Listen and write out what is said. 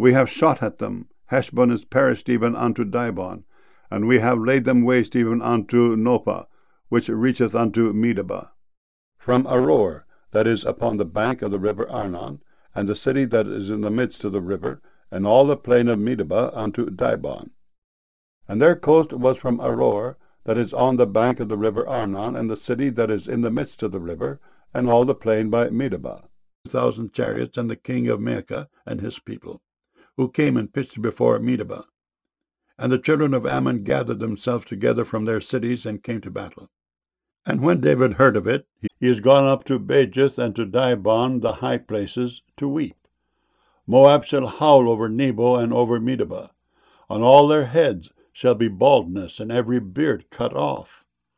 We have shot at them. Heshbon is perished even unto Dibon, and we have laid them waste even unto Nopah, which reacheth unto Medeba. From Aroer, that is upon the bank of the river Arnon, and the city that is in the midst of the river, and all the plain of Medeba unto Dibon. And their coast was from Aroer, that is on the bank of the river Arnon, and the city that is in the midst of the river, and all the plain by Medeba. 2,000 chariots, and the king of Maacah and his people, who came and pitched before Medeba. And the children of Ammon gathered themselves together from their cities, and came to battle. And when David heard of it, he is gone up to Bajith and to Dibon, the high places, to weep. Moab shall howl over Nebo and over Medeba. On all their heads shall be baldness, and every beard cut off.